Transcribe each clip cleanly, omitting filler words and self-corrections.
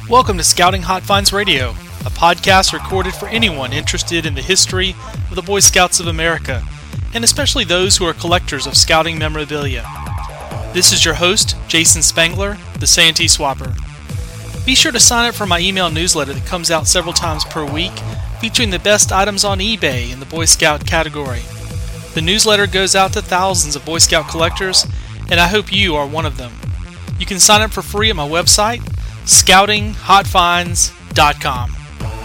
Welcome to Scouting Hot Finds Radio, a podcast recorded for anyone interested in the history of the Boy Scouts of America, and especially those who are collectors of scouting memorabilia. This is your host, Jason Spangler, the Santee Swapper. Be sure to sign up for my email newsletter that comes out several times per week, featuring the best items on eBay in the Boy Scout category. The newsletter goes out to thousands of Boy Scout collectors, and I hope you are one of them. You can sign up for free at my website, scoutinghotfinds.com.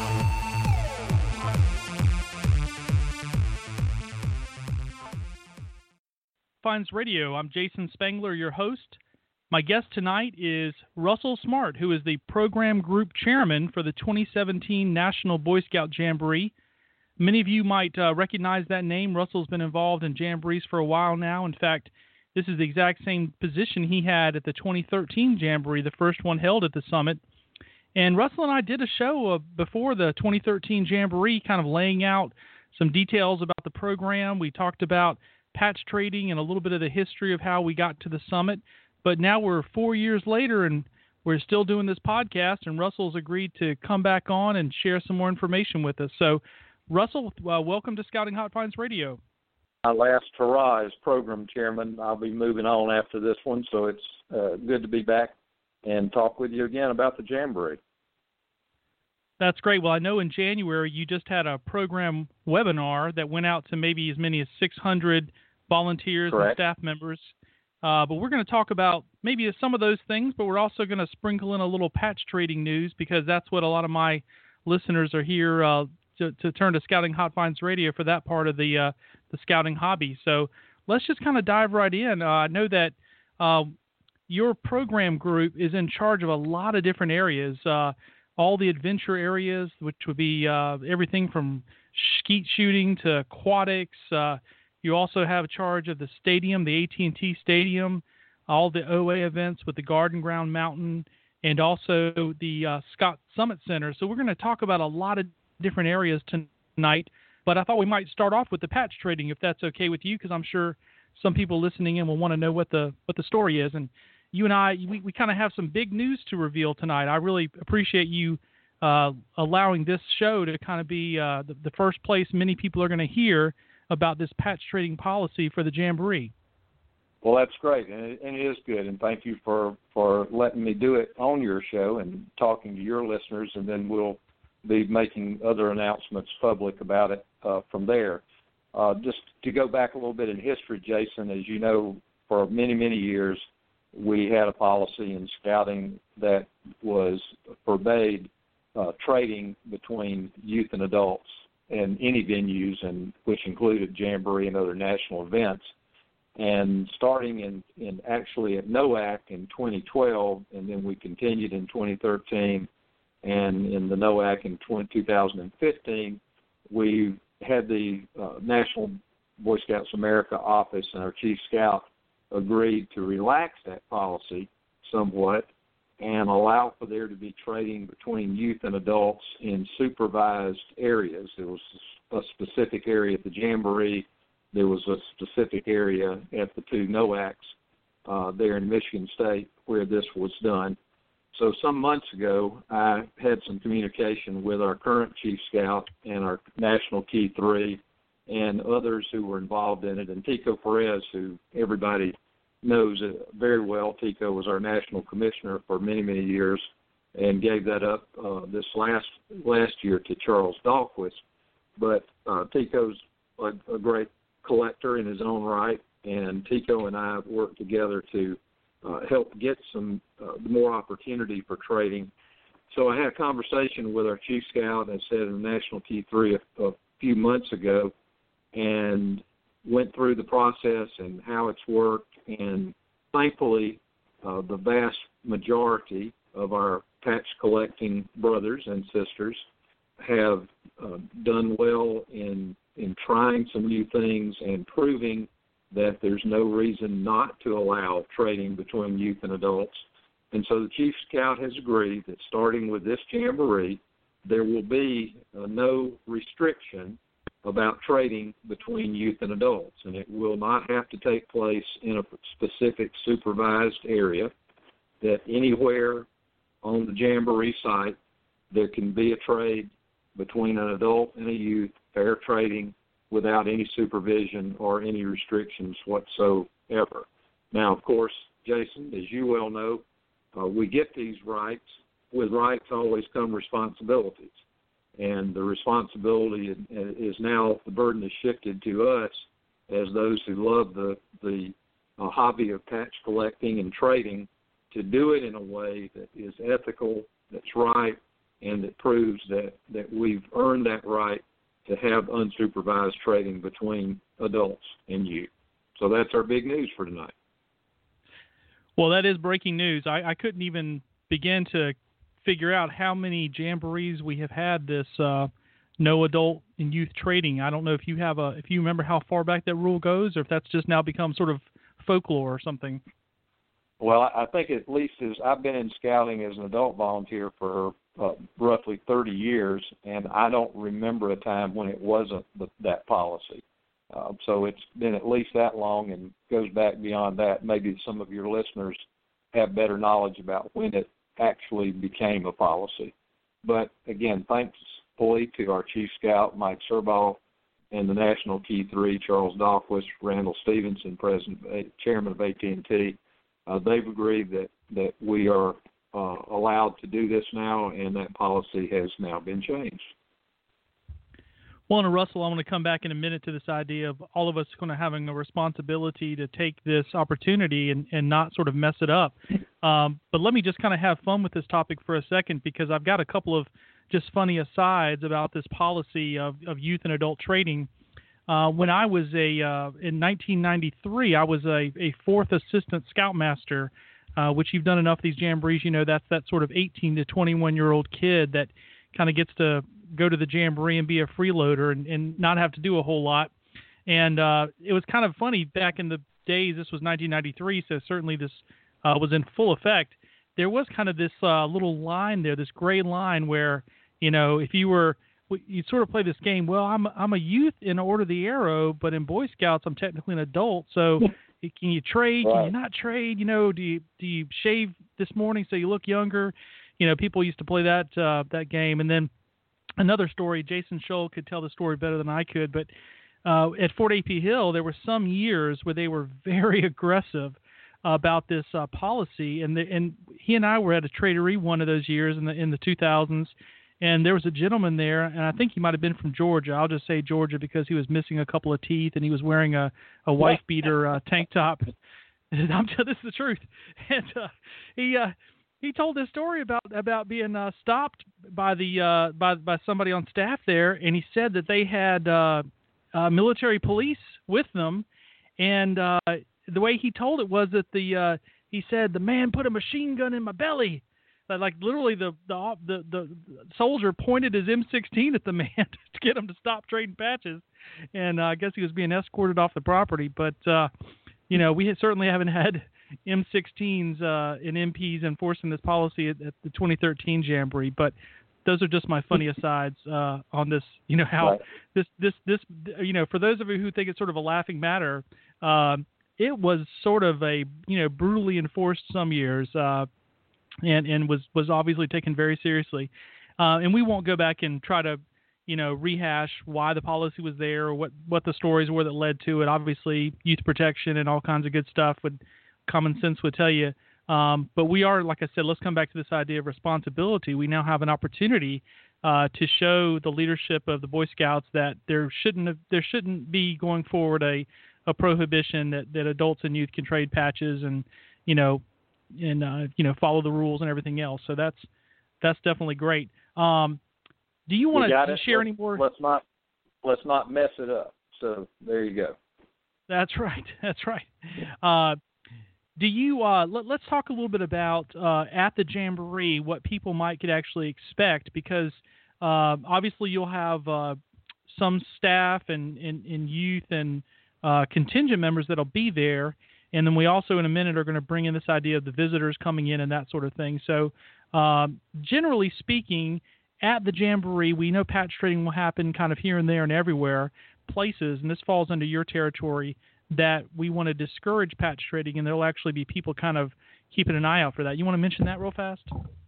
Finds Radio. I'm Jason Spangler, your host. My guest tonight is Russell Smart, who is the program group chairman for the 2017 National Boy Scout Jamboree. Many of you might recognize that name. Russell's been involved in jamborees for a while now. In fact, this is the exact same position he had at the 2013 Jamboree, the first one held at the summit. And Russell and I did a show before the 2013 Jamboree, kind of laying out some details about the program. We talked about patch trading and a little bit of the history of how we got to the summit. But now we're 4 years later, and we're still doing this podcast, and Russell's agreed to come back on and share some more information with us. So, Russell, welcome to Scouting Hot Finds Radio. My last hurrah as program chairman. I'll be moving on after this one, so it's good to be back and talk with you again about the Jamboree. That's great. Well, I know in January you just had a program webinar that went out to maybe as many as 600 volunteers Correct. and staff members. But we're going to talk about maybe some of those things, but we're also going to sprinkle in a little patch trading news because that's what a lot of my listeners are here to turn to Scouting Hot Finds Radio for that part of the scouting hobby. So let's just kind of dive right in. I know that your program group is in charge of a lot of different areas, all the adventure areas, which would be everything from skeet shooting to aquatics. You also have charge of the stadium, the AT&T Stadium, all the OA events with the Garden Ground Mountain, and also the Scott Summit Center. So we're going to talk about a lot of different areas tonight, but I thought we might start off with the patch trading, if that's okay with you, because I'm sure some people listening in will want to know what the story is. And you and I, we kind of have some big news to reveal tonight. I really appreciate you allowing this show to kind of be the first place many people are going to hear about this patch trading policy for the Jamboree. Well, that's great, and it is good, and thank you for letting me do it on your show and talking to your listeners, and then we'll be making other announcements public about it from there. Just to go back a little bit in history, Jason, as you know, for many, many years, we had a policy in scouting that forbade trading between youth and adults in any venues, and which included Jamboree and other national events. And starting actually at NOAC in 2012, and then we continued in 2013, and in the NOAC in 2015, we had the National Boy Scouts America office and our chief scout agreed to relax that policy somewhat and allow for there to be trading between youth and adults in supervised areas. There was a specific area at the Jamboree. There was a specific area at the two NOACs there in Michigan State where this was done. So some months ago, I had some communication with our current chief scout and our national Key 3 and others who were involved in it. And Tico Perez, who everybody knows very well. Tico was our national commissioner for many, many years and gave that up this last year to Charles Dahlquist. But Tico's a great collector in his own right, and Tico and I worked together to help get some more opportunity for trading. So I had a conversation with our chief scout, as I said, in the National Key 3 a few months ago, and went through the process and how it's worked. And thankfully, the vast majority of our patch collecting brothers and sisters have done well in trying some new things and proving that there's no reason not to allow trading between youth and adults. And so the chief scout has agreed that starting with this Jamboree, there will be no restriction about trading between youth and adults, and it will not have to take place in a specific supervised area, that anywhere on the Jamboree site. There can be a trade between an adult and a youth, fair trading, without any supervision or any restrictions whatsoever. Now, of course, Jason, as you well know, we get these rights. With rights always come responsibilities. And the responsibility is now, the burden is shifted to us as those who love the hobby of patch collecting and trading, to do it in a way that is ethical, that's right, and that proves that we've earned that right to have unsupervised trading between adults and youth. So that's our big news for tonight. Well, that is breaking news. I couldn't even begin to figure out how many jamborees we have had this no adult and youth trading. I don't know if you remember how far back that rule goes, or if that's just now become sort of folklore or something. Well, I think at least as I've been in scouting as an adult volunteer for roughly 30 years, and I don't remember a time when it wasn't that policy. So it's been at least that long, and goes back beyond that. Maybe some of your listeners have better knowledge about when it actually became a policy. But again, thanks fully to our Chief Scout, Mike Serball, and the National Key 3, Charles Dahlquist, Randall Stevenson, Chairman of AT&T. They've agreed that we are allowed to do this now, and that policy has now been changed. Well, and Russell, I want to come back in a minute to this idea of all of us kind of having a responsibility to take this opportunity and not sort of mess it up. But let me just kind of have fun with this topic for a second, because I've got a couple of just funny asides about this policy of youth and adult trading. When I was in 1993, I was a fourth assistant scoutmaster, which you've done enough of these jamborees. You know, that's that sort of 18 to 21-year-old kid that kind of gets to go to the jamboree and be a freeloader and not have to do a whole lot. And it was kind of funny back in the days. This was 1993, so certainly this was in full effect. There was kind of this little line there, this gray line where, you know, if you sort of play this game, well, I'm a youth in Order of the Arrow, but in Boy Scouts I'm technically an adult. So can you trade? Right. Can you not trade? You know, do you shave this morning so you look younger? You know, people used to play that game. And then another story, Jason Scholl could tell the story better than I could, but at Fort A.P. Hill, there were some years where they were very aggressive about this policy, and he and I were at a traderie one of those years in the 2000s, and there was a gentleman there, and I think he might have been from Georgia. I'll just say Georgia because he was missing a couple of teeth, and he was wearing a wife beater tank top. This is the truth. And he told this story about being stopped by by somebody on staff there, and he said that they had military police with them, and the way he told it was that he said the man put a machine gun in my belly. Like literally, the soldier pointed his M16 at the man to get him to stop trading patches, and I guess he was being escorted off the property. But you know, we certainly haven't had M16s and MPs enforcing this policy at the 2013 Jamboree. But those are just my funny asides on this. You know how right. this you know, for those of you who think it's sort of a laughing matter, it was sort of a, you know, brutally enforced some years. And was obviously taken very seriously. And we won't go back and try to, you know, rehash why the policy was there or what the stories were that led to it. Obviously, youth protection and all kinds of good stuff common sense would tell you. But we are, like I said, let's come back to this idea of responsibility. We now have an opportunity to show the leadership of the Boy Scouts that there shouldn't be going forward a prohibition that adults and youth can trade patches and, you know, follow the rules and everything else. So that's definitely great. Do you want to share any more? Let's not mess it up. So there you go. That's right. That's right. Do you let's talk a little bit about at the Jamboree what people could actually expect, because obviously you'll have some staff and youth and contingent members that'll be there. And then we also, in a minute, are going to bring in this idea of the visitors coming in and that sort of thing. So generally speaking, at the Jamboree, we know patch trading will happen kind of here and there and everywhere, places, and this falls under your territory, that we want to discourage patch trading, and there will actually be people kind of keeping an eye out for that. You want to mention that real fast?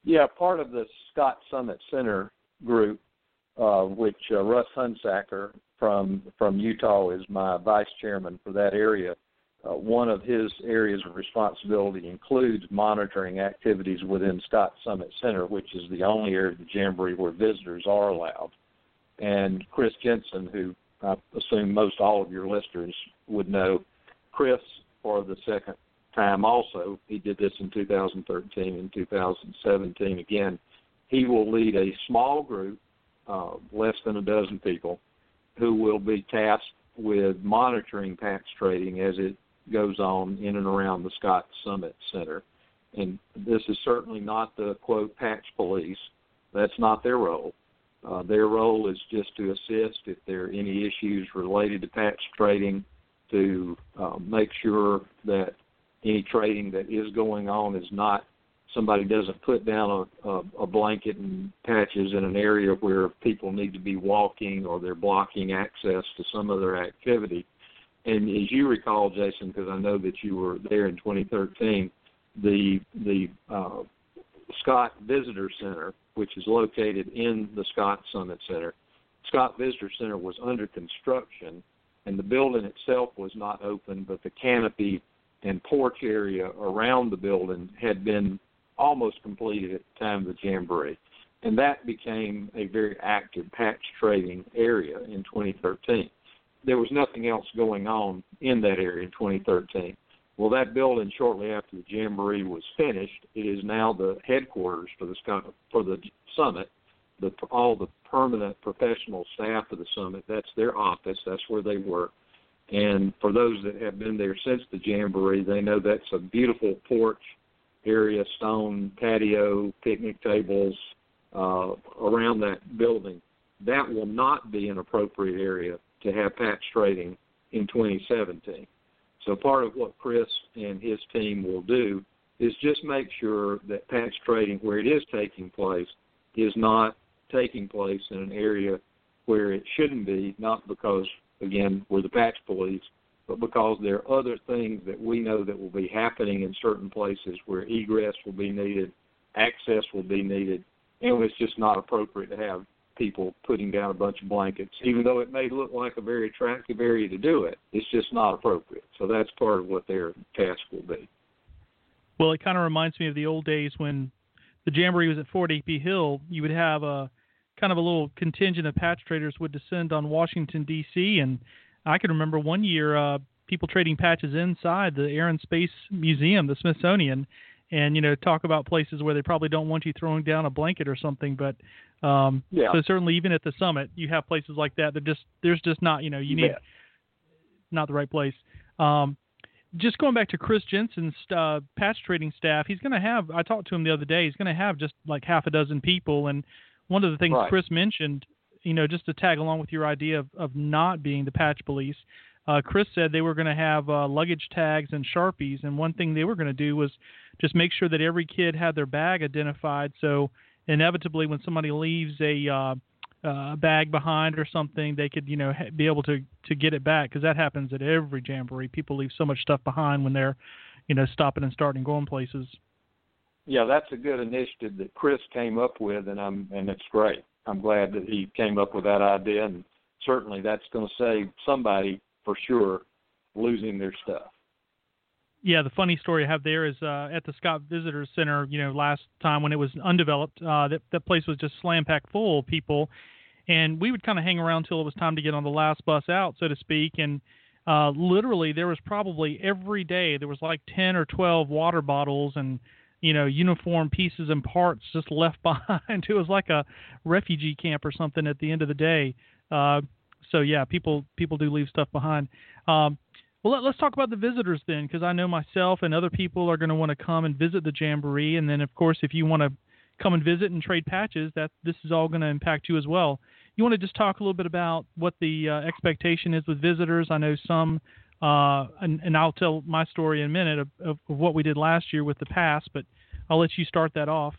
Yeah, part of the Scott Summit Center group, which Russ Hunsacker from Utah is my vice chairman for that area. One of his areas of responsibility includes monitoring activities within Scott Summit Center, which is the only area of the Jamboree where visitors are allowed. And Chris Jensen, who I assume most all of your listeners would know, Chris, for the second time also, he did this in 2013 and 2017 again, he will lead a small group, less than a dozen people, who will be tasked with monitoring patch trading as it goes on in and around the Scott Summit Center. And this is certainly not the, quote, patch police. That's not their role. Their role is just to assist if there are any issues related to patch trading, to make sure that any trading that is going on is not, somebody doesn't put down a blanket and patches in an area where people need to be walking or they're blocking access to some other activity. And as you recall, Jason, because I know that you were there in 2013, the Scott Visitor Center, which is located in the Scott Summit Center, Scott Visitor Center was under construction, and the building itself was not open, but the canopy and porch area around the building had been almost completed at the time of the Jamboree. And that became a very active patch trading area in 2013. There was nothing else going on in that area in 2013. Well, that building, shortly after the Jamboree was finished, it is now the headquarters for the summit. All the permanent professional staff of the summit, that's their office. That's where they work. And for those that have been there since the Jamboree, they know that's a beautiful porch area, stone patio, picnic tables around that building. That will not be an appropriate area to have patch trading in 2017. So part of what Chris and his team will do is just make sure that patch trading, where it is taking place, is not taking place in an area where it shouldn't be, not because, again, we're the patch police, but because there are other things that we know that will be happening in certain places where egress will be needed, access will be needed, and it's just not appropriate to have people putting down a bunch of blankets. Even though it may look like a very attractive area to do it, it's just not appropriate. So that's part of what their task will be. Well, it kind of reminds me of the old days when the Jamboree was at Fort A.P. Hill. You would have a kind of a little contingent of patch traders would descend on Washington, D.C., and I can remember one year people trading patches inside the Air and Space Museum, the Smithsonian, and, talk about places where they probably don't want you throwing down a blanket or something. But so certainly even at the summit, you have places like that. There's just not, you need not the right place. Just going back to Chris Jensen's patch trading staff, he's going to have, I talked to him the other day, he's going to have just like half a dozen people. And one of the things Chris mentioned, just to tag along with your idea of not being the patch police, Chris said they were going to have luggage tags and Sharpies, and one thing they were going to do was just make sure that every kid had their bag identified, so inevitably when somebody leaves a bag behind or something, they could be able to get it back, because that happens at every Jamboree. People leave so much stuff behind when they're stopping and starting going places. Yeah, that's a good initiative that Chris came up with, and it's great. I'm glad that he came up with that idea, and certainly that's going to save somebody for sure losing their stuff. Yeah, the funny story I have there is at the Scott Visitor Center, last time when it was undeveloped, that place was just slam-packed full of people, and we would kind of hang around till it was time to get on the last bus out, so to speak, and literally there was probably every day there was like 10 or 12 water bottles and uniform pieces and parts just left behind. It was like a refugee camp or something at the end of the day. So yeah, people do leave stuff behind. Well, let's talk about the visitors then, because I know myself and other people are going to want to come and visit the Jamboree. And then, of course, if you want to come and visit and trade patches, this is all going to impact you as well. You want to just talk a little bit about what the expectation is with visitors? I know some, and I'll tell my story in a minute of what we did last year with the pass, but I'll let you start that off.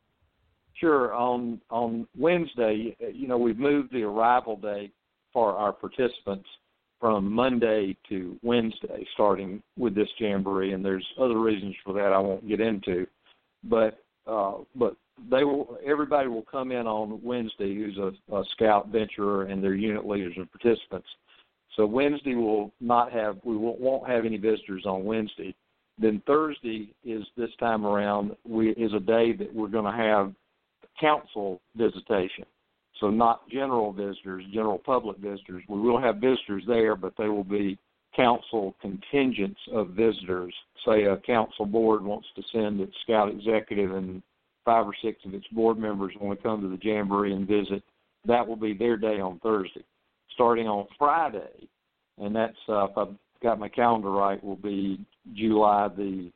Sure. On Wednesday, we've moved the arrival date for our participants from Monday to Wednesday, starting with this Jamboree, and there's other reasons for that I won't get into. But but everybody will come in on Wednesday who's a scout venturer and their unit leaders and participants. So Wednesday we won't have any visitors on Wednesday. Then Thursday is this time around is a day that we're going to have council visitation. So not general visitors, general public visitors. We will have visitors there, but they will be council contingents of visitors. Say a council board wants to send its scout executive and 5 or 6 of its board members want to come to the Jamboree and visit. That will be their day on Thursday. Starting on Friday, and that's, if I've got my calendar right, will be July the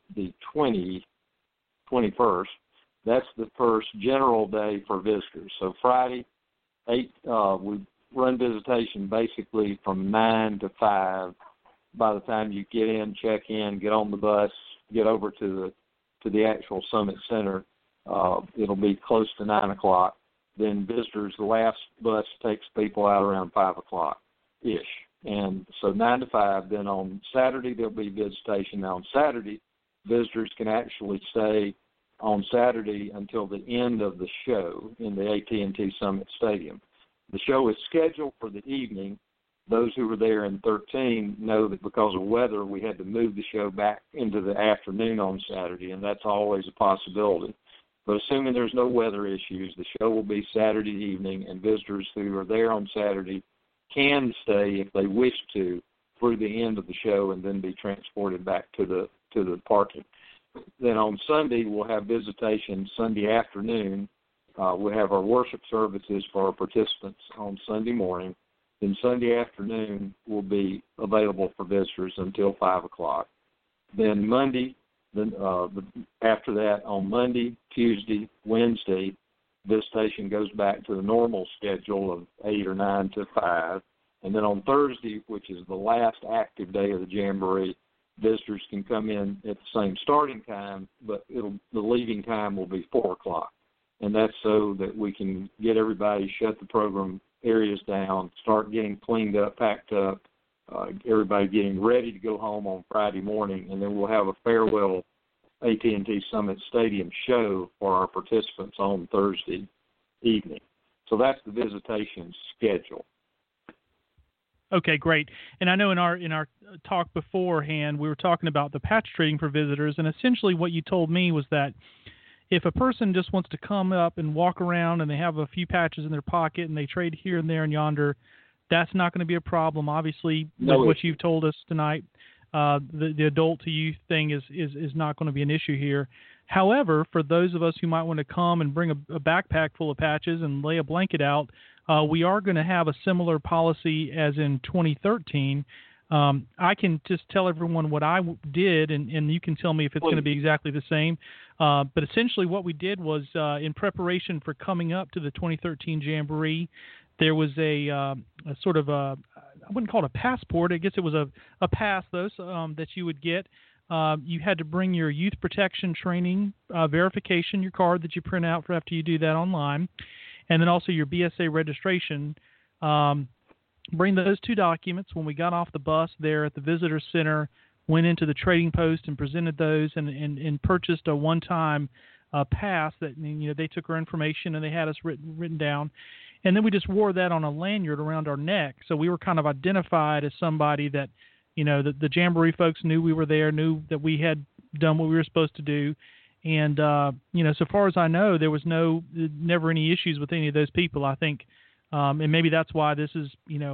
21st. That's the first general day for visitors. So Friday, we run visitation basically from 9 to 5. By the time you get in, check in, get on the bus, get over to the actual Summit Center, it'll be close to 9 o'clock. Then visitors, the last bus takes people out around 5 o'clock-ish. And so 9 to 5. Then on Saturday, there'll be visitation. Now on Saturday, visitors can actually stay on Saturday until the end of the show in the AT&T Summit Stadium. The show is scheduled for the evening. Those who were there in 13 know that because of weather, we had to move the show back into the afternoon on Saturday, and that's always a possibility. But assuming there's no weather issues, the show will be Saturday evening, and visitors who are there on Saturday can stay, if they wish to, through the end of the show and then be transported back to the parking. Then on Sunday, we'll have visitation Sunday afternoon. We'll have our worship services for our participants on Sunday morning. Then Sunday afternoon will be available for visitors until 5 o'clock. Then Monday, after that, on Monday, Tuesday, Wednesday, visitation goes back to the normal schedule of 8 or 9 to 5. And then on Thursday, which is the last active day of the Jamboree, visitors can come in at the same starting time, but the leaving time will be 4 o'clock. And that's so that we can get everybody, shut the program areas down, start getting cleaned up, packed up, everybody getting ready to go home on Friday morning, and then we'll have a farewell AT&T Summit Stadium show for our participants on Thursday evening. So that's the visitation schedule. Okay, great. And I know in our talk beforehand, we were talking about the patch trading for visitors, and essentially what you told me was that if a person just wants to come up and walk around and they have a few patches in their pocket and they trade here and there and yonder, that's not going to be a problem. Obviously, with what you've told us tonight, the adult to youth thing is not going to be an issue here. However, for those of us who might want to come and bring a backpack full of patches and lay a blanket out, we are going to have a similar policy as in 2013. I can just tell everyone what I did, and you can tell me if it's going to be exactly the same. But essentially what we did was in preparation for coming up to the 2013 Jamboree, there was a sort of I wouldn't call it a passport. I guess it was a pass, though, that you would get. You had to bring your youth protection training verification, your card that you print out for after you do that online, and then also your BSA registration. Bring those 2 documents. When we got off the bus there at the visitor center, went into the trading post and presented those and purchased a one-time pass that, they took our information and they had us written down. And then we just wore that on a lanyard around our neck. So we were kind of identified as somebody that, the Jamboree folks knew we were there, knew that we had done what we were supposed to do. And, so far as I know, there was never any issues with any of those people, I think. And maybe that's why this is,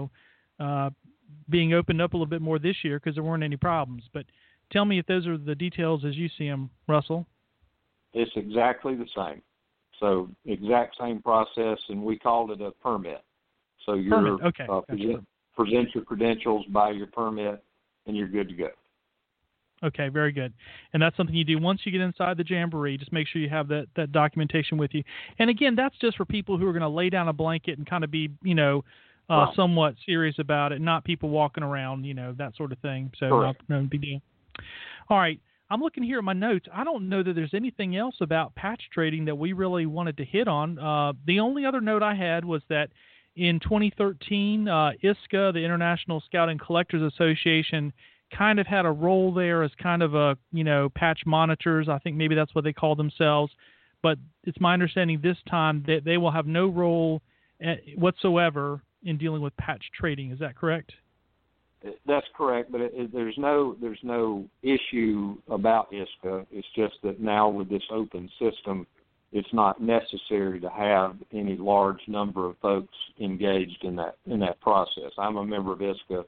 being opened up a little bit more this year because there weren't any problems. But tell me if those are the details as you see them, Russell. It's exactly the same. So exact same process, and we called it a permit. So you're okay. Present your credentials, buy your permit, and you're good to go. Okay, very good. And that's something you do once you get inside the Jamboree. Just make sure you have that documentation with you. And again, that's just for people who are going to lay down a blanket and kind of be, somewhat serious about it, not people walking around, that sort of thing. So no big deal. All right. I'm looking here at my notes. I don't know that there's anything else about patch trading that we really wanted to hit on. The only other note I had was that in 2013, ISCA, the International Scouting Collectors Association, kind of had a role there as kind of a, patch monitors. I think maybe that's what they call themselves. but it's my understanding this time that they will have no role whatsoever in dealing with patch trading. Is that correct? That's correct, but there's no issue about ISCA. It's just that now with this open system, it's not necessary to have any large number of folks engaged in that process. I'm a member of ISCA.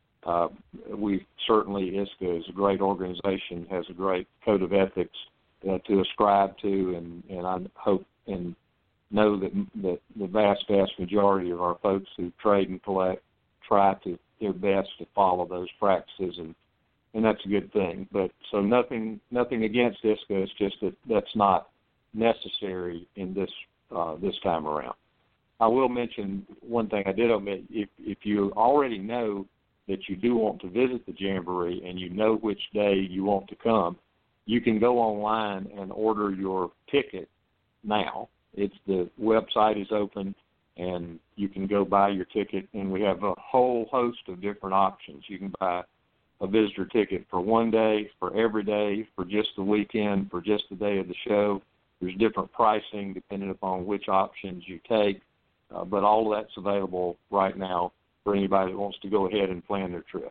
ISCA is a great organization, has a great code of ethics to ascribe to, and I hope and know that the vast majority of our folks who trade and collect try to their best to follow those practices, and that's a good thing. But so nothing against ISCA. It's just that that's not necessary in this time around. I will mention one thing I did omit. If you already know that you do want to visit the Jamboree and you know which day you want to come, you can go online and order your ticket now. The website is open, and you can go buy your ticket, and we have a whole host of different options. You can buy a visitor ticket for one day, for every day, for just the weekend, for just the day of the show. There's different pricing depending upon which options you take, but all of that's available right now for anybody that wants to go ahead and plan their trip.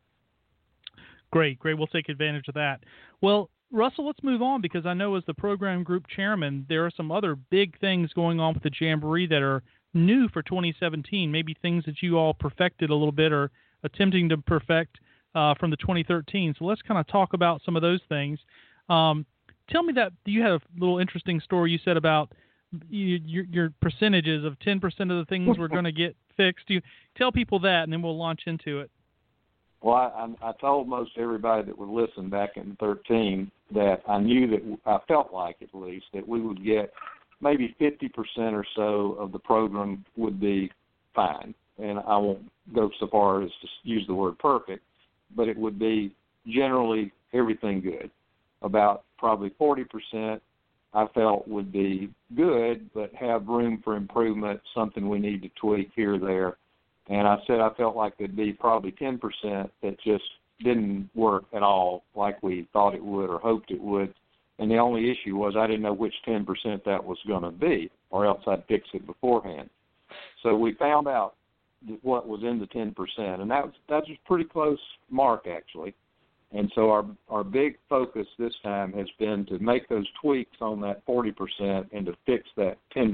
Great. We'll take advantage of that. Well, Russell, let's move on, because I know as the program group chairman, there are some other big things going on with the Jamboree that are new for 2017, maybe things that you all perfected a little bit or attempting to perfect from the 2013. So let's kind of talk about some of those things. Tell me that you had a little interesting story you said about your percentages of 10% of the things we're going to get fixed. You tell people that, and then we'll launch into it. Well, I told most everybody that would listen back in 2013 that I knew that I felt like, at least, that we would get maybe 50% or so of the program would be fine. And I won't go so far as to use the word perfect, but it would be generally everything good. About probably 40% I felt would be good, but have room for improvement, something we need to tweak here or there. And I said I felt like there'd be probably 10% that just didn't work at all like we thought it would or hoped it would. And the only issue was I didn't know which 10% that was going to be, or else I'd fix it beforehand. So we found out what was in the 10%, and that was a pretty close mark, actually. And so our big focus this time has been to make those tweaks on that 40% and to fix that 10%.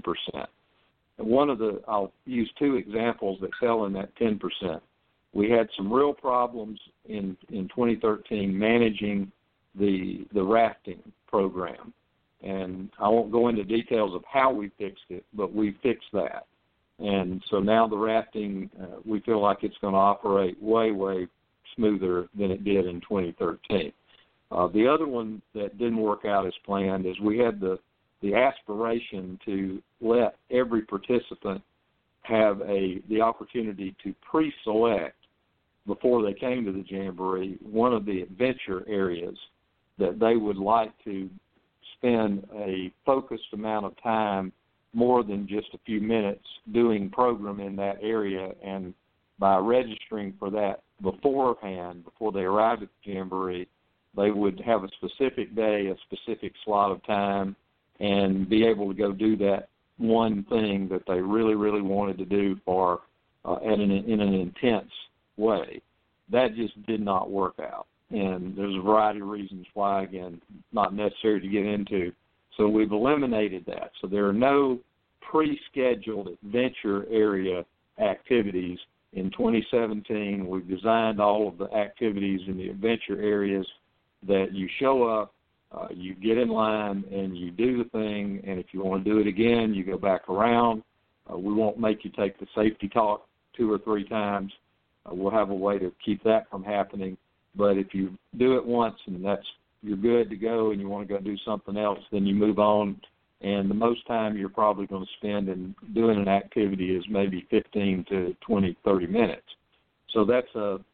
I'll use two examples that fell in that 10%. We had some real problems in 2013 managing the rafting program. And I won't go into details of how we fixed it, but we fixed that. And so now the rafting, we feel like it's going to operate way, way smoother than it did in 2013. The other one that didn't work out as planned is we had the aspiration to let every participant have the opportunity to pre-select before they came to the Jamboree one of the adventure areas that they would like to spend a focused amount of time, more than just a few minutes, doing program in that area. And by registering for that beforehand, before they arrived at the Jamboree, they would have a specific day, a specific slot of time, and be able to go do that one thing that they really, really wanted to do in an intense way. That just did not work out. And there's a variety of reasons why, again, not necessary to get into. So we've eliminated that. So there are no pre-scheduled adventure area activities in 2017. We've designed all of the activities in the adventure areas that you show up, you get in line, and you do the thing. And if you want to do it again, you go back around. We won't make you take the safety talk 2 or 3 times. We'll have a way to keep that from happening. But if you do it once and you're good to go and you want to go do something else, then you move on. And the most time you're probably going to spend in doing an activity is maybe 15 to 20, 30 minutes. So that's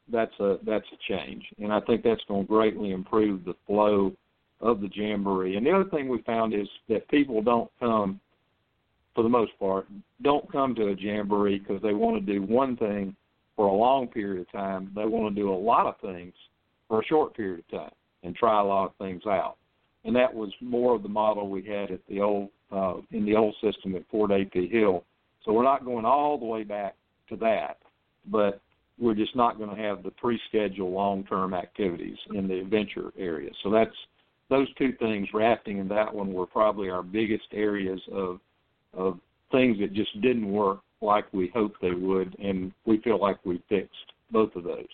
a change. And I think that's going to greatly improve the flow of the Jamboree. And the other thing we found is that people don't come, for the most part, don't come to a Jamboree because they want to do one thing for a long period of time. They want to do a lot of things for a short period of time and try a lot of things out. and that was more of the model we had at the old in the old system at Fort A.P. Hill. So we're not going all the way back to that, but we're just not going to have the pre-scheduled long-term activities in the adventure area. So that's those two things, rafting and that one, were probably our biggest areas of things that just didn't work like we hoped they would, and we feel like we fixed both of those.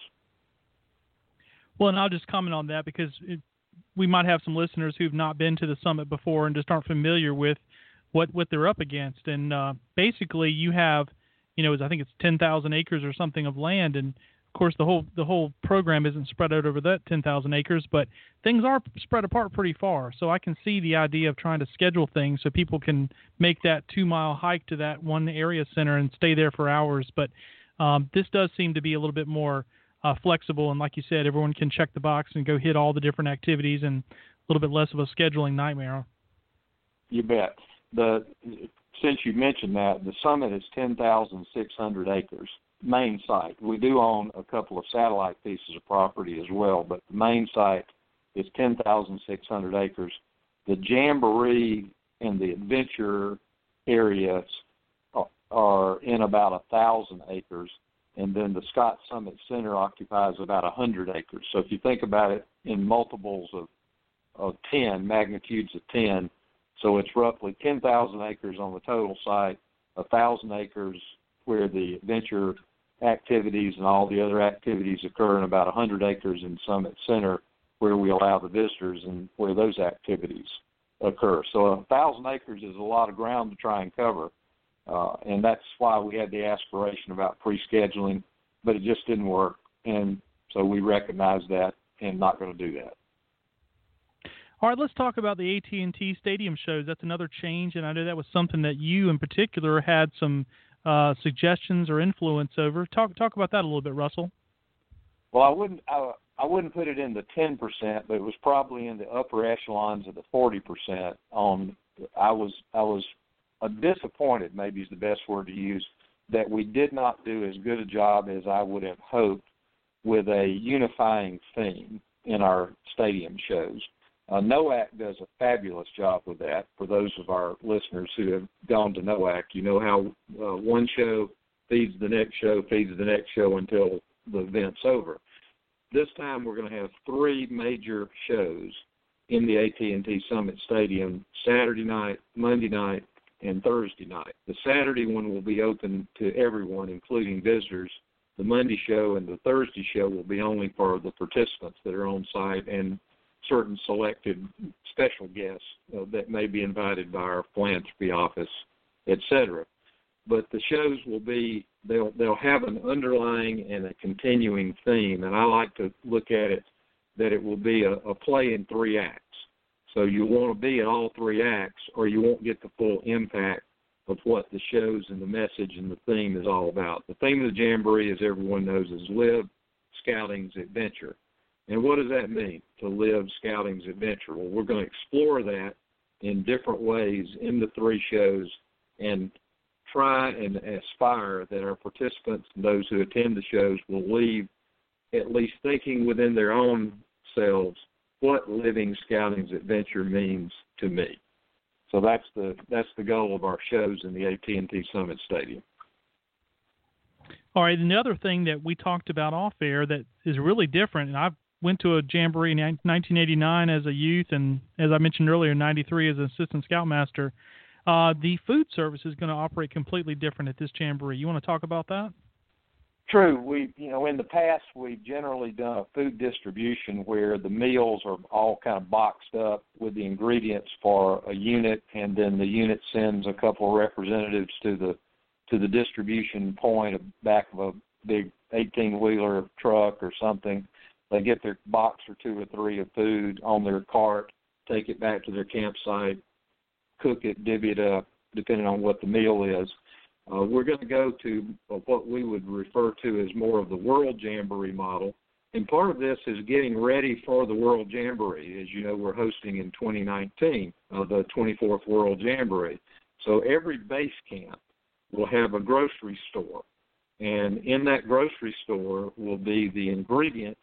Well, and I'll just comment on that because we might have some listeners who've not been to the summit before and just aren't familiar with what they're up against. And basically, you have, I think it's 10,000 acres or something of land, and of course the whole program isn't spread out over that 10,000 acres, but things are spread apart pretty far. So I can see the idea of trying to schedule things so people can make that 2-mile hike to that one area center and stay there for hours. But this does seem to be a little bit more flexible, and like you said, everyone can check the box and go hit all the different activities, and a little bit less of a scheduling nightmare. You bet. Since you mentioned that, the summit is 10,600 acres, main site. We do own a couple of satellite pieces of property as well, but the main site is 10,600 acres. The Jamboree and the adventure areas are in about 1,000 acres, and then the Scott Summit Center occupies about 100 acres. So if you think about it in multiples of 10, magnitudes of 10, so it's roughly 10,000 acres on the total site, 1,000 acres where the adventure activities and all the other activities occur, and about 100 acres in Summit Center where we allow the visitors and where those activities occur. So 1,000 acres is a lot of ground to try and cover, and that's why we had the aspiration about pre-scheduling, but it just didn't work, and so we recognize that and not going to do that. All right, let's talk about the AT&T Stadium shows. That's another change, and I know that was something that you in particular had some suggestions or influence over. Talk about that a little bit, Russell. Well, I wouldn't put it in the 10%, but it was probably in the upper echelons of the 40%. I was disappointed, maybe is the best word to use, that we did not do as good a job as I would have hoped with a unifying theme in our stadium shows. NOAC does a fabulous job with that. For those of our listeners who have gone to NOAC, you know how one show feeds the next show until the event's over. This time we're going to have 3 major shows in the AT&T Summit Stadium, Saturday night, Monday night, and Thursday night. The Saturday one will be open to everyone, including visitors. The Monday show and the Thursday show will be only for the participants that are on site and certain selected special guests that may be invited by our philanthropy office, etc. But the shows will be, they'll have an underlying and a continuing theme, and I like to look at it that it will be a play in 3 acts. So you want to be at all 3 acts, or you won't get the full impact of what the shows and the message and the theme is all about. The theme of the Jamboree, as everyone knows, is Live Scouting's Adventure. And what does that mean, to live Scouting's adventure? Well, we're going to explore that in different ways in the 3 shows and try and aspire that our participants and those who attend the shows will leave at least thinking within their own selves what living Scouting's adventure means to me. So that's the goal of our shows in the AT&T Summit Stadium. All right, and the other thing that we talked about off air that is really different, and I went to a Jamboree in 1989 as a youth, and as I mentioned earlier, in 93 as an assistant scoutmaster. The food service is going to operate completely different at this Jamboree. You want to talk about that? True. In the past, we've generally done a food distribution where the meals are all kind of boxed up with the ingredients for a unit, and then the unit sends a couple of representatives to the distribution point back of a big 18-wheeler truck or something. They get their box or 2 or 3 of food on their cart, take it back to their campsite, cook it, divvy it up, depending on what the meal is. We're going to go to what we would refer to as more of the World Jamboree model. And part of this is getting ready for the World Jamboree. As you know, we're hosting in 2019 the 24th World Jamboree. So every base camp will have a grocery store. And in that grocery store will be the ingredients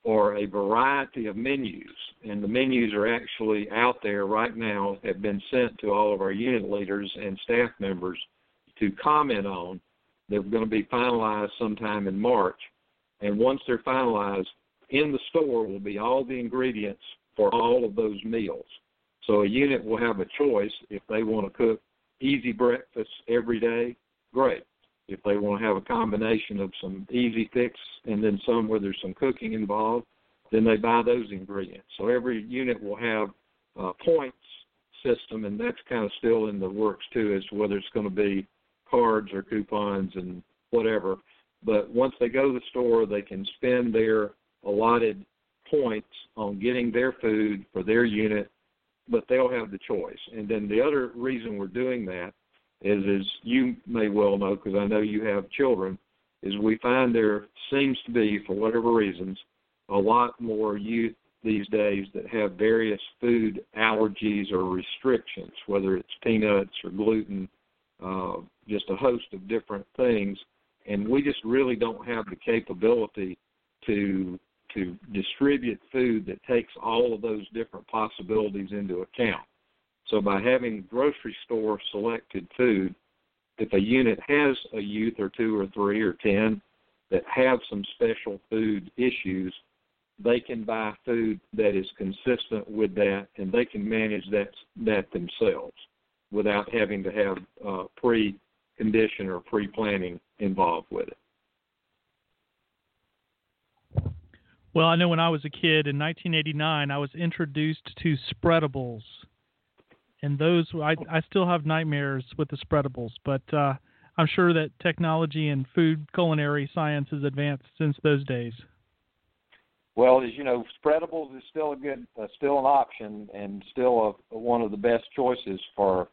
are a variety of menus, and the menus are actually out there right now, have been sent to all of our unit leaders and staff members to comment on. They're going to be finalized sometime in March, and once they're finalized, in the store will be all the ingredients for all of those meals. So a unit will have a choice. If they want to cook easy breakfast every day, great. If they want to have a combination of some easy fix and then some where there's some cooking involved, then they buy those ingredients. So every unit will have a points system, and that's kind of still in the works too, as to whether it's going to be cards or coupons and whatever. But once they go to the store, they can spend their allotted points on getting their food for their unit, but they'll have the choice. And then the other reason we're doing that is, as you may well know, because I know you have children, is we find there seems to be, for whatever reasons, a lot more youth these days that have various food allergies or restrictions, whether it's peanuts or gluten, just a host of different things. And we just really don't have the capability to distribute food that takes all of those different possibilities into account. So by having grocery store selected food, if a unit has a youth or 2 or 3 or 10 that have some special food issues, they can buy food that is consistent with that, and they can manage that themselves without having to have pre-condition or pre-planning involved with it. Well, I know when I was a kid in 1989, I was introduced to spreadables. And those, I still have nightmares with the spreadables, but I'm sure that technology and food culinary science has advanced since those days. Well, as you know, spreadables is still still an option, and still one of the best choices for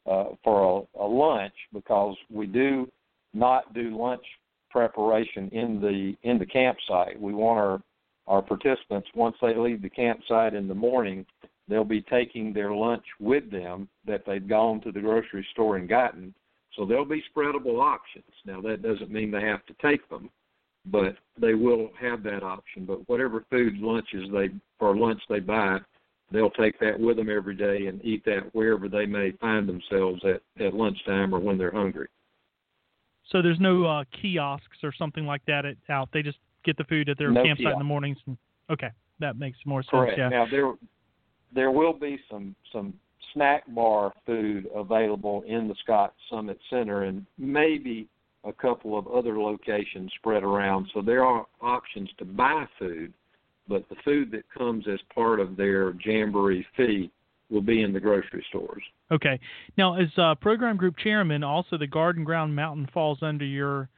a lunch, because we do not do lunch preparation in the campsite. We want our participants, once they leave the campsite in the morning, they'll be taking their lunch with them that they've gone to the grocery store and gotten. So there'll be spreadable options. Now, that doesn't mean they have to take them, but they will have that option. But whatever lunch they buy, they'll take that with them every day and eat that wherever they may find themselves at lunchtime or when they're hungry. So there's no kiosks or something like that out. They just get the food at their campsite kiosk in the mornings. Okay, that makes more sense. Correct. Yeah. Now there will be some snack bar food available in the Scott Summit Center, and maybe a couple of other locations spread around. So there are options to buy food, but the food that comes as part of their Jamboree fee will be in the grocery stores. Okay. Now, as program group chairman, also the Garden Ground Mountain falls under your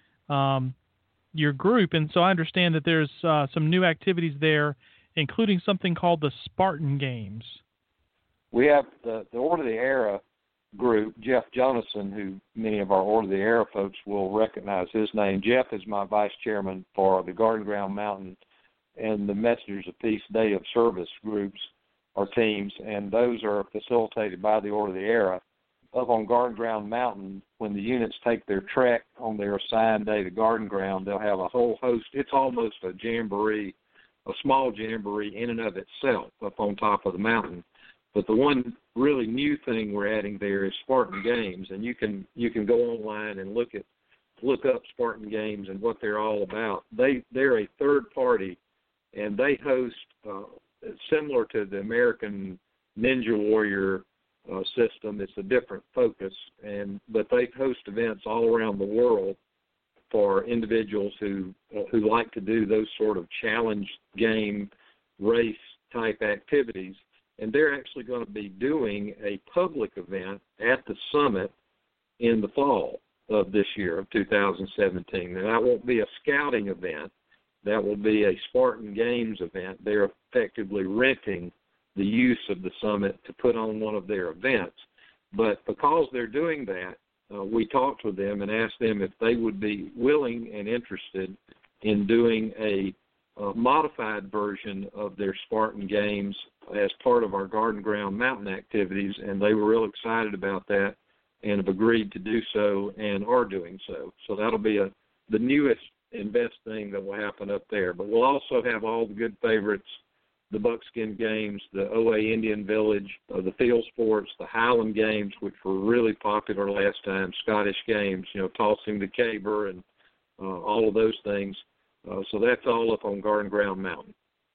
group, and so I understand that there's some new activities there, including something called the Spartan Games. We have the Order of the Era group, Jeff Jonasson, who many of our Order of the Era folks will recognize his name. Jeff is my vice chairman for the Garden Ground Mountain and the Messengers of Peace Day of Service groups or teams, and those are facilitated by the Order of the Era. Up on Garden Ground Mountain, when the units take their trek on their assigned day to Garden Ground, they'll have a whole host. It's almost a jamboree, a small jamboree in and of itself up on top of the mountain. But the one really new thing we're adding there is Spartan Games, and you can go online and look up Spartan Games and what they're all about. They're a third party, and they host similar to the American Ninja Warrior system. It's a different focus, but they host events all around the world for individuals who like to do those sort of challenge game race type activities. And they're actually going to be doing a public event at the summit in the fall of this year, of 2017. And that won't be a scouting event. That will be a Spartan Games event. They're effectively renting the use of the summit to put on one of their events. But because they're doing that, we talked with them and asked them if they would be willing and interested in doing a modified version of their Spartan Games as part of our Garden Ground Mountain activities, and they were real excited about that and have agreed to do so and are doing so. So that'll be the newest and best thing that will happen up there. But we'll also have all the good favorites, the Buckskin Games, the OA Indian Village, the field sports, the Highland Games, which were really popular last time, Scottish Games, tossing the caber and all of those things. So that's all up on Garden Ground Mountain.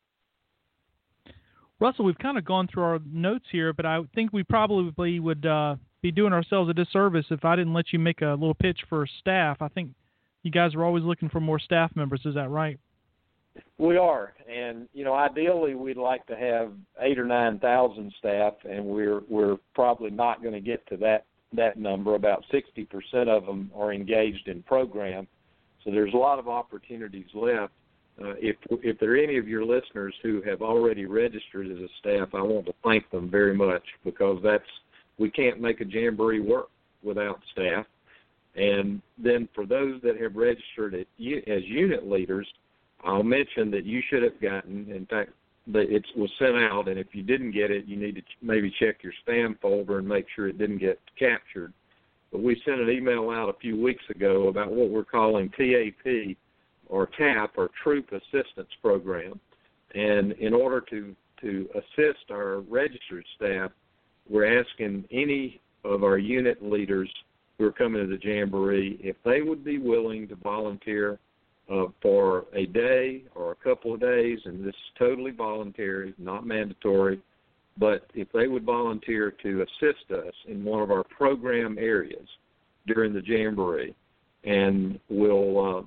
Russell, we've kind of gone through our notes here, but I think we probably would be doing ourselves a disservice if I didn't let you make a little pitch for staff. I think you guys are always looking for more staff members. Is that right? We are, and ideally we'd like to have 8,000 or 9,000 staff, and we're probably not going to get to that number. About 60% of them are engaged in program, so there's a lot of opportunities left. If there are any of your listeners who have already registered as a staff, I want to thank them very much, because we can't make a jamboree work without staff. And then for those that have registered as unit leaders, I'll mention that you should have gotten, in fact, it was sent out, and if you didn't get it, you need to maybe check your spam folder and make sure it didn't get captured. But we sent an email out a few weeks ago about what we're calling TAP, or TAP, or Troop Assistance Program. And in order to assist our registered staff, we're asking any of our unit leaders who are coming to the Jamboree if they would be willing to volunteer for a day or a couple of days, and this is totally voluntary, not mandatory, but if they would volunteer to assist us in one of our program areas during the Jamboree. And we'll,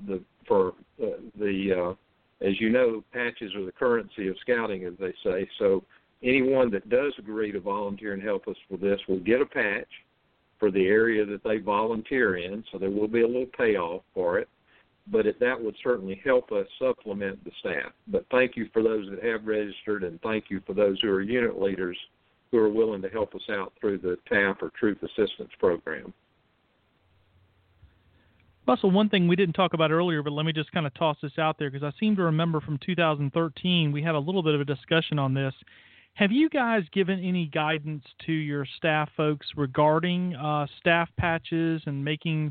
as you know, patches are the currency of scouting, as they say. So anyone that does agree to volunteer and help us with this will get a patch for the area that they volunteer in, so there will be a little payoff for it. But that would certainly help us supplement the staff. But thank you for those that have registered, and thank you for those who are unit leaders who are willing to help us out through the TAP, or Troop Assistance Program. Russell, one thing we didn't talk about earlier, but let me just kind of toss this out there, because I seem to remember from 2013 we had a little bit of a discussion on this. Have you guys given any guidance to your staff folks regarding staff patches and making,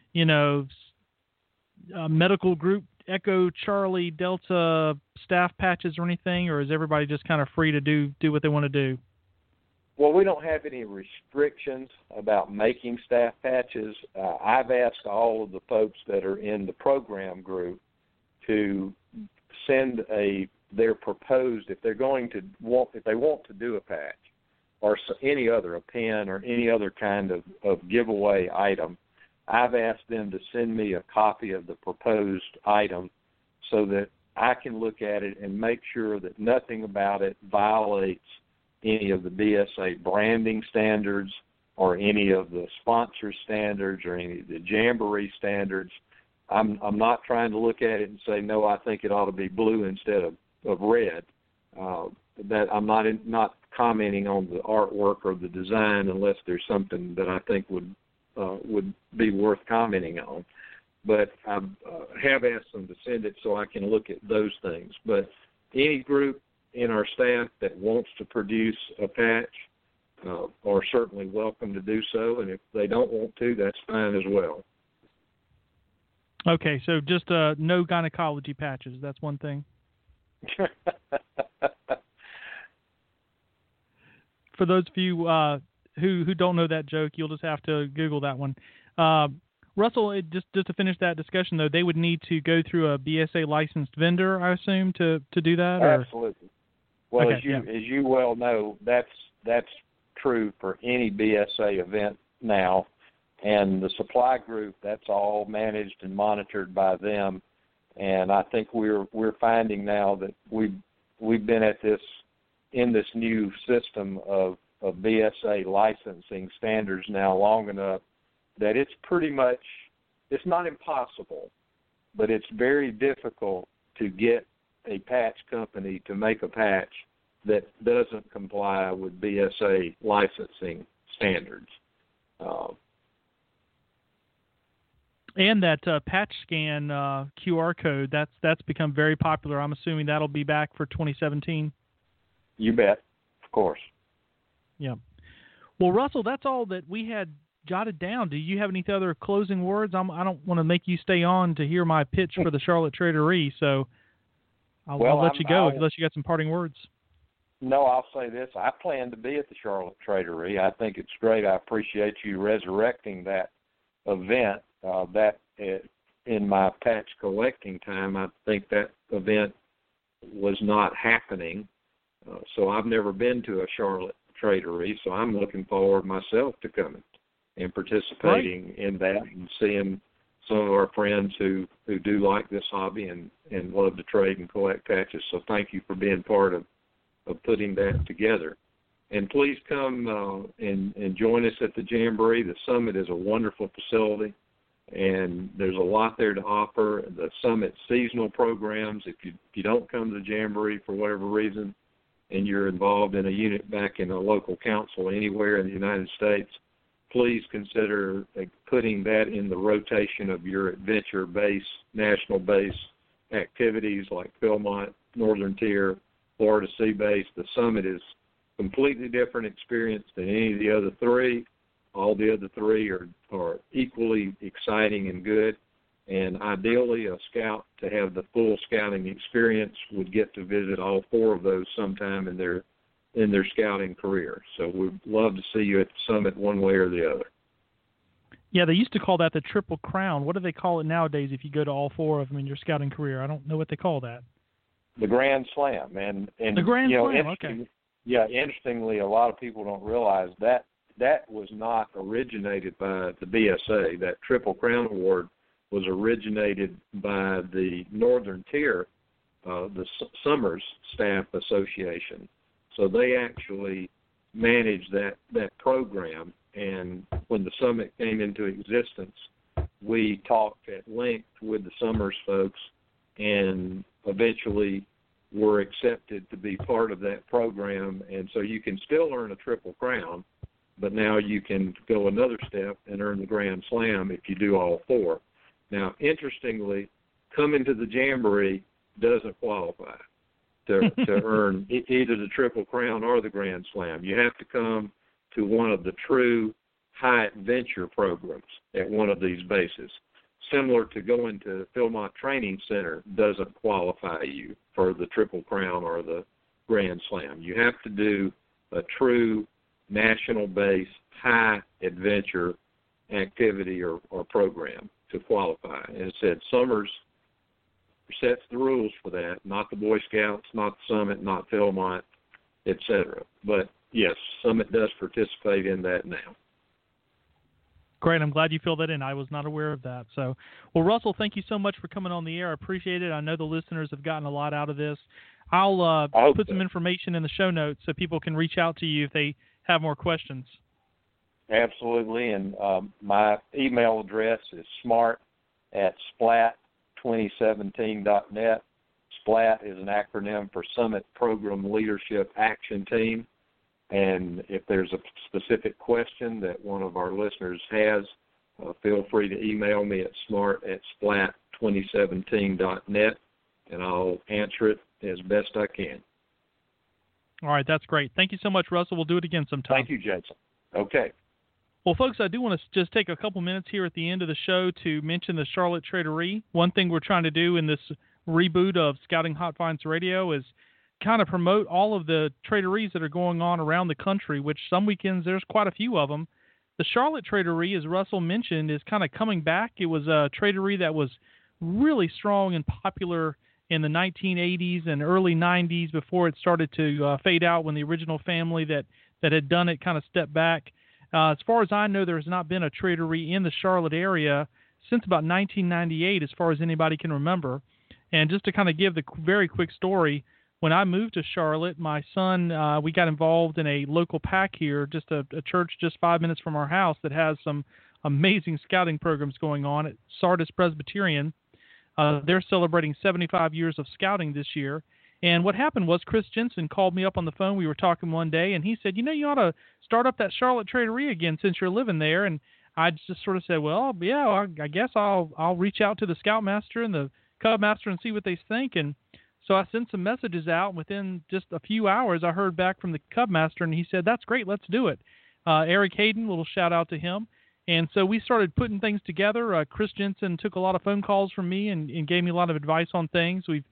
medical group Echo Charlie Delta staff patches or anything, or is everybody just kind of free to do what they want to do? Well, we don't have any restrictions about making staff patches. I've asked all of the folks that are in the program group to send their proposed, if they want to do a patch or any other, a pen or any other kind of giveaway item, I've asked them to send me a copy of the proposed item so that I can look at it and make sure that nothing about it violates any of the BSA branding standards or any of the sponsor standards or any of the Jamboree standards. I'm not trying to look at it and say, no, I think it ought to be blue instead of red. That I'm not commenting on the artwork or the design unless there's something that I think would be worth commenting on. But I have asked them to send it so I can look at those things. But any group in our staff that wants to produce a patch are certainly welcome to do so, and if they don't want to, that's fine as well. Okay, so just no gynecology patches. That's one thing. For those of you who don't know that joke, you'll just have to Google that one. Russell, just to finish that discussion, though, they would need to go through a BSA licensed vendor, I assume, to do that? Or? Absolutely. Well, okay, as you well know, that's true for any BSA event now, and the supply group, that's all managed and monitored by them. And I think we're finding now that we've been at this in this new system of BSA licensing standards now long enough that it's pretty much, it's not impossible, but it's very difficult to get a patch company to make a patch that doesn't comply with BSA licensing standards. And that patch scan QR code, that's become very popular. I'm assuming that'll be back for 2017. You bet, of course. Yeah. Well, Russell, that's all that we had jotted down. Do you have any other closing words? I don't want to make you stay on to hear my pitch for the Charlotte Traderie, so I'll let you go unless you got some parting words. No, I'll say this. I plan to be at the Charlotte Traderie. I think it's great. I appreciate you resurrecting that event. In my patch collecting time, I think that event was not happening. So I've never been to a Charlotte Traderie, so I'm looking forward myself to coming and participating in that and seeing some of our friends who do like this hobby and love to trade and collect patches. So thank you for being part of putting that together. And please come and join us at the Jamboree. The Summit is a wonderful facility, and there's a lot there to offer. The Summit seasonal programs, if you don't come to the Jamboree for whatever reason and you're involved in a unit back in a local council anywhere in the United States, please consider putting that in the rotation of your adventure base, national base activities like Philmont, Northern Tier, Florida Sea Base. The Summit is a completely different experience than any of the other three. All the other three are equally exciting and good. And ideally, a scout to have the full scouting experience would get to visit all four of those sometime in their scouting career. So we'd love to see you at the Summit one way or the other. Yeah, they used to call that the Triple Crown. What do they call it nowadays if you go to all four of them in your scouting career? I don't know what they call that. The Grand Slam. And the Grand Slam, okay. Yeah, interestingly, a lot of people don't realize that was not originated by the BSA. That Triple Crown Award was originated by the Northern Tier, the Summers Staff Association. So they actually managed that program. And when the Summit came into existence, we talked at length with the Summers folks and eventually were accepted to be part of that program. And so you can still earn a Triple Crown, but now you can go another step and earn the Grand Slam if you do all four. Now, interestingly, coming to the Jamboree doesn't qualify to earn either the Triple Crown or the Grand Slam. You have to come to one of the true high adventure programs at one of these bases. Similar to going to Philmont Training Center doesn't qualify you for the Triple Crown or the Grand Slam. You have to do a true national base high adventure activity or program to qualify. And it said Summers sets the rules for that, not the Boy Scouts, not the Summit, not Philmont, etc. But yes, Summit does participate in that now. Great. I'm glad you filled that in. I was not aware of that. So, well, Russell, thank you so much for coming on the air. I appreciate it. I know the listeners have gotten a lot out of this. I'll put some information in the show notes so people can reach out to you if they have more questions. Absolutely. And my email address is smart@splat2017.net. SPLAT is an acronym for Summit Program Leadership Action Team. And if there's a specific question that one of our listeners has, feel free to email me at smart@splat2017.net, and I'll answer it as best I can. All right, that's great. Thank you so much, Russell. We'll do it again sometime. Thank you, Jason. Okay. Well, folks, I do want to just take a couple minutes here at the end of the show to mention the Charlotte Traderie. One thing we're trying to do in this reboot of Scouting Hot Finds Radio is kind of promote all of the traderies that are going on around the country, which some weekends there's quite a few of them. The Charlotte Traderie, as Russell mentioned, is kind of coming back. It was a traderie that was really strong and popular in the 1980s and early 90s before it started to fade out when the original family that had done it kind of stepped back. As far as I know, there has not been a traderie in the Charlotte area since about 1998, as far as anybody can remember. And just to kind of give the very quick story, when I moved to Charlotte, my son, we got involved in a local pack here, just a church just 5 minutes from our house that has some amazing scouting programs going on at Sardis Presbyterian. They're celebrating 75 years of scouting this year. And what happened was Chris Jensen called me up on the phone. We were talking one day, and he said, you ought to start up that Charlotte Traderie again since you're living there. And I just sort of said, well, yeah, I guess I'll reach out to the Scoutmaster and the Cubmaster and see what they think. And so I sent some messages out, and within just a few hours, I heard back from the Cubmaster, and he said, that's great, let's do it. Eric Hayden, little shout-out to him. And so we started putting things together. Chris Jensen took a lot of phone calls from me and gave me a lot of advice on things. We've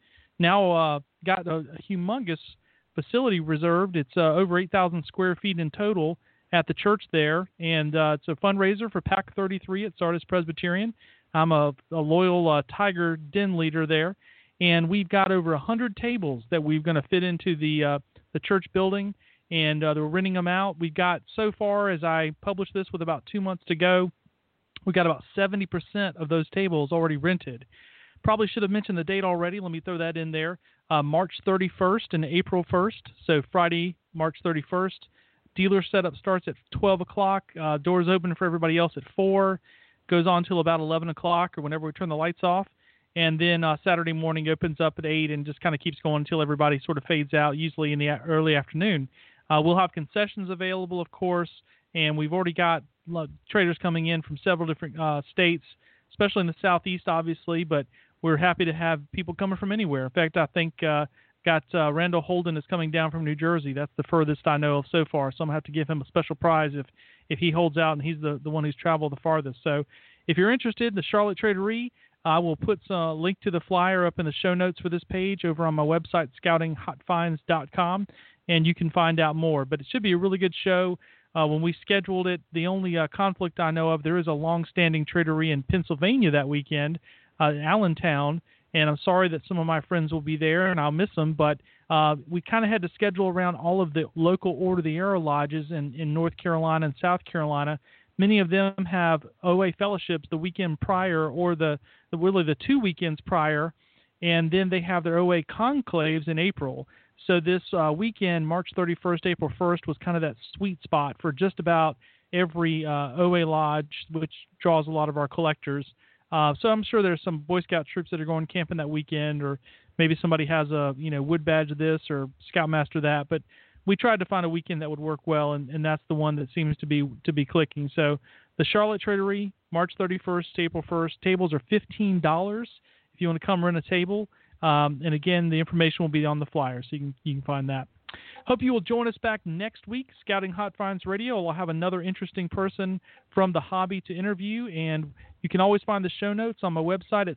now got a humongous facility reserved. It's over 8,000 square feet in total at the church there, and it's a fundraiser for PAC 33 at Sardis Presbyterian. I'm a loyal Tiger Den leader there, and we've got over 100 tables that we're going to fit into the church building, and they're renting them out. We've got, so far as I publish this with about 2 months to go, we've got about 70% of those tables already rented. Probably should have mentioned the date already. Let me throw that in there. March 31st and April 1st, so Friday, March 31st. Dealer setup starts at 12 o'clock. Doors open for everybody else at 4. Goes on till about 11 o'clock or whenever we turn the lights off. And then Saturday morning opens up at 8 and just kind of keeps going until everybody sort of fades out, usually in the early afternoon. We'll have concessions available, of course, and we've already got traders coming in from several different states, especially in the southeast, obviously, but we're happy to have people coming from anywhere. In fact, I think got Randall Holden is coming down from New Jersey. That's the furthest I know of so far, so I'm going to have to give him a special prize if he holds out, and he's the one who's traveled the farthest. So if you're interested in the Charlotte Traderie, I will put a link to the flyer up in the show notes for this page over on my website, scoutinghotfinds.com, and you can find out more. But it should be a really good show. When we scheduled it, the only conflict I know of, there is a long-standing traderie in Pennsylvania that weekend, Allentown, and I'm sorry that some of my friends will be there, and I'll miss them, but we kind of had to schedule around all of the local Order of the Arrow lodges in North Carolina and South Carolina. Many of them have OA fellowships the weekend prior or really the 2 weekends prior, and then they have their OA conclaves in April. So this weekend, March 31st, April 1st, was kind of that sweet spot for just about every OA lodge, which draws a lot of our collectors. So I'm sure there's some Boy Scout troops that are going camping that weekend, or maybe somebody has a wood badge this or Scoutmaster that. But we tried to find a weekend that would work well, and that's the one that seems to be clicking. So the Charlotte Traderie, March 31st, April 1st. Tables are $15 if you want to come rent a table. And again, the information will be on the flyer, so you can find that. Hope you will join us back next week, Scouting Hot Finds Radio. I'll have another interesting person from the hobby to interview, and you can always find the show notes on my website at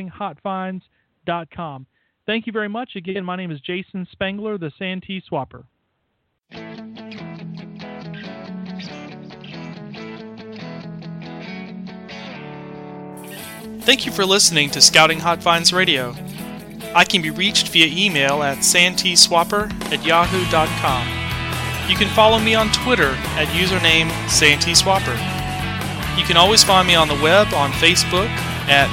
scoutinghotfinds.com. Thank you very much. Again, my name is Jason Spangler, the Santee Swapper. Thank you for listening to Scouting Hot Finds Radio. I can be reached via email at santeeswapper@yahoo.com. You can follow me on Twitter at username SanteeSwapper. You can always find me on the web on Facebook at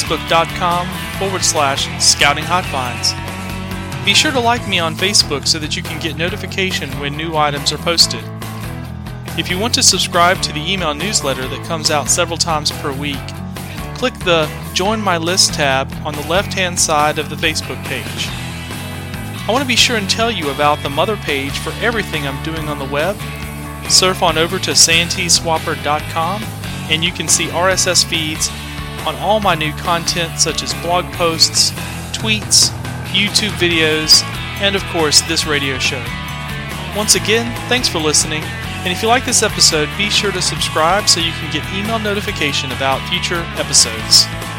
facebook.com/scoutinghotfinds. Be sure to like me on Facebook so that you can get notification when new items are posted. If you want to subscribe to the email newsletter that comes out several times per week, click the Join My List tab on the left-hand side of the Facebook page. I want to be sure and tell you about the mother page for everything I'm doing on the web. Surf on over to santeeswapper.com and you can see RSS feeds on all my new content such as blog posts, tweets, YouTube videos, and of course this radio show. Once again, thanks for listening. And if you like this episode, be sure to subscribe so you can get email notification about future episodes.